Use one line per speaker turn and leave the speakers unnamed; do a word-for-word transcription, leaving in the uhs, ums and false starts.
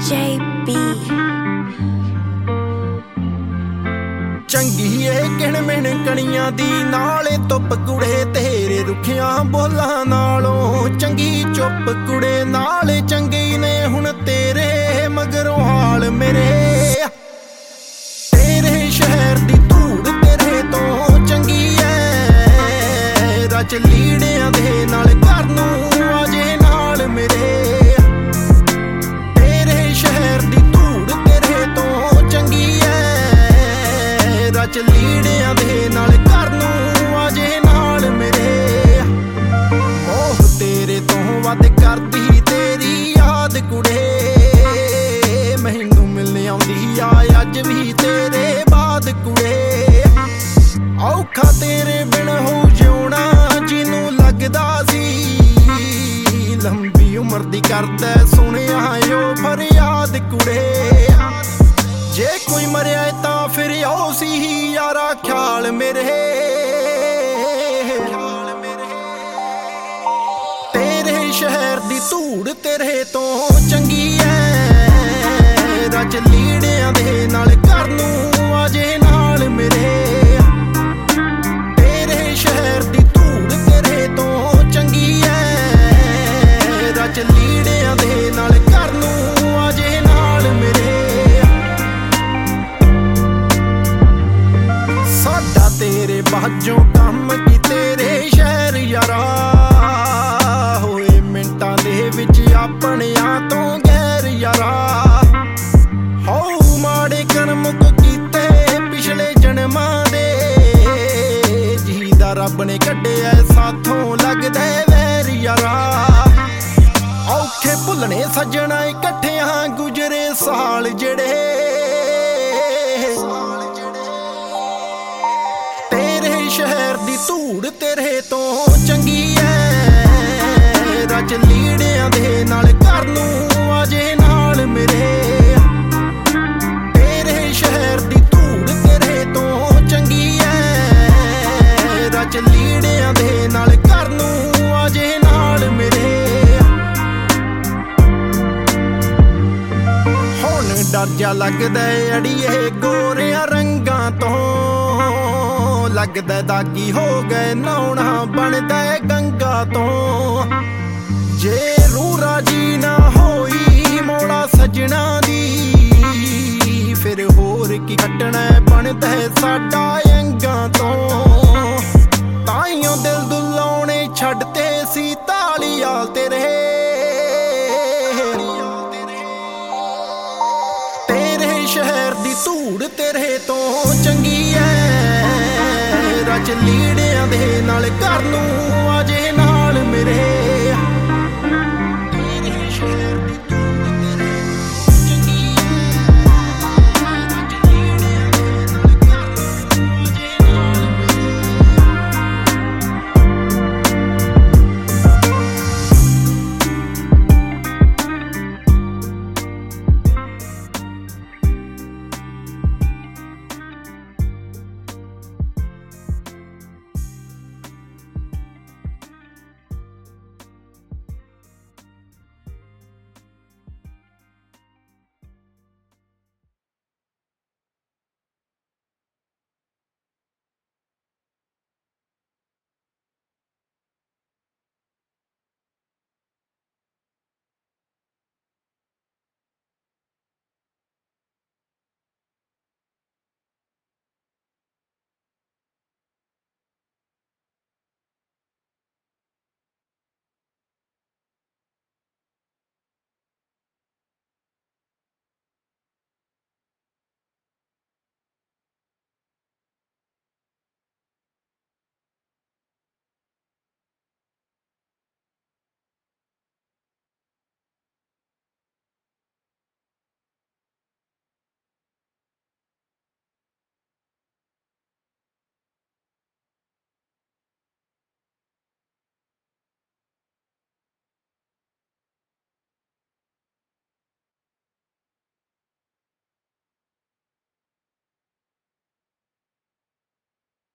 J B
ਚੰਗੀ ਏ ਕਿਣ ਮਿਣ ਕਣੀਆਂ ਦੀ ਨਾਲੇ ਧੁੱਪ ਕੁੜੇ ਤੇਰੇ ਰੁੱਖਿਆਂ ਬੋਲਾਂ ਨਾਲੋਂ ਚੰਗੀ ਚੁੱਪ ਕੁੜੇ ਨਾਲੇ ਚੰਗੇ ਨੇ ਹੁਣ ਤੇਰੇ ਮਗਰੋਂ ਹਾਲ ਮੇਰੇ ਤੇਰੇ ਸ਼ਹਿਰ ਦੀ ਧੂੜ ਤੇਰੇ ਤੋਂ ਚੰਗੀ ਐ ਰਚ ਲੀੜਿਆਂ ਦੇ ਨਾਲ ਘਰ ਨੂੰ ਆਜੇ ਨਾਲ ਮੇਰੇ ਤੇਰੇ ਸ਼ਹਿਰ ਦੀ ਧੂੜ ਤੇਰੇ ਤੋਂ ਚੰਗੀ ਐ ਰਚ ਲੀੜਿਆਂ ਦੇ ਨਾਲ ਘਰ ਨੂੰ ਆਜੇ ਨਾਲ ਮੇਰੇ ਮੋਹ ਤੇਰੇ ਤੋਂ ਵੱਧ ਕਰਦੀ ਤੇਰੀ ਯਾਦ ਕੁੜੇ ਮੈਨੂੰ ਮਿਲ ਆਉਂਦੀ ਆ ਅੱਜ ਵੀ ਤੇਰੇ ਬਾਅਦ ਕੁੜੇ ਔਖਾ ਤੇਰੇ ਬਿਨ ਹੋ ਜਿਉਣਾ ਜਿਹਨੂੰ ਲੱਗਦਾ ਸੀ ਲੰਬੀ ਉਮਰ ਦੀ ਕਰਦਾ ਸੁਣਿਆ ਓ ਫਰਿਆਦ ਕੁੜੇ ਜੇ ਕੋਈ ਮਰਿਆ ਤਾਂ ਫਿਰ ਉਹ ਸੀ ਯਾਰਾ ਖਿਆਲ ਮੇਰੇ ਤੇਰੇ ਸ਼ਹਿਰ ਦੀ ਧੂੜ ਤੇਰੇ ਤੋਂ ਚੰਗੀ ਐ ਰਚ ਲੀੜਿਆਂ ਦੇ ਨਾਲ ਘਰ ਨੂੰ ਆਜੇ ਨਾਲ ਮੇਰੇ ਤੇਰੇ ਸ਼ਹਿਰ ਦੀ ਧੂੜ ਤੇਰੇ ਤੋਂ ਚੰਗੀ ਐ ਰਚ ਲੀੜਿਆਂ ਦੇ ਨਾਲ ਘਰ ਨੂੰ ਆਜੇ ਨਾਲ ਮੇਰੇ ਸਾਡਾ ਤੇਰੇ ਬਾਝੋਂ ਕੰਮ ਕੀ ਤੇਰੇ ਸ਼ਹਿਰ ਯਾਰਾ ਹੋਏ ਮਿੰਟਾਂ ਦੇ ਵਿੱਚ ਆਪਣਿਆਂ ਤੋਂ ਗੈਰ ਯਾਰਾ ਹੋ ਮਾੜੇ ਕਰਮ ਕੋ ਕੀਤੇ ਪਿਛਲੇ ਜਨਮਾਂ ਦੇ ਜਿਹਦਾ ਰੱਬ ਨੇ ਕੱਢਿਆ ਸਾਥੋਂ ਲੱਗਦਾ ਵੈਰ ਯਾਰਾ ਔਖੇ ਭੁੱਲਣੇ ਸੱਜਣਾ ਇਕੱਠਿਆਂ ਗੁਜ਼ਰੇ ਸਾਲ ਜਿਹੜੇ ਤੇਰੇ ਸ਼ਹਿਰ ਦੀ ਧੂੜ ਤੇਰੇ ਤੋਂ ਚੰਗੀ ਐ ਰਚ ਲੀੜਿਆਂ ਦੇ ਨਾਲ ਘਰ ਨੂੰ ਆਜੇ ਨਾਲ ਮੇਰੇ ਤੇਰੇ ਸ਼ਹਿਰ ਦੀ ਧੂੜ ਤੇਰੇ ਤੋਂ ਚੰਗੀ ਐ ਰਚ ਲੀੜਿਆਂ ਦੇ ਨਾਲ ਘਰ ਨੂੰ ਆਜੇ ਨਾਲ ਮੇਰੇ ਹੁਣ ਡਰ ਜਾ ਲੱਗਦਾ ਅੜੀਏ ਗੋਰਿਆਂ ਰੰਗਾਂ ਤੋਂ ਲੱਗਦਾ ਦਾਗੀ ਹੋ ਗਏ ਨਹਾਉਣਾ ਬਣਦਾ ਗੰਗਾ ਤੋਂ ਜੇ ਰੂਹ ਰਾਜੀ ਨਾ ਹੋਈ ਮੋੜਾ ਸਜਣਾ ਦੀ ਫਿਰ ਹੋਰ ਕੀ ਕੱਟਣਾ ਬਣਦਾ ਸਾਡਾ ਅੰਗਾਂ ਤੋਂ ਤਾਈਓ ਦਿਲ ਦੁਲਾਉਣੇ ਛੱਡਤੇ ਸੀ ਤਾਲੀਆਂ ਤੇਰੇ ਤੇਰੇ ਸ਼ਹਿਰ ਦੀ ਧੂੜ ਤੇਰੇ ਤੋਂ ਚੰਗੀ ਐ ਰਚ ਲੀੜਿਆਂ ਦੇ ਨਾਲ ਘਰ ਨੂੰ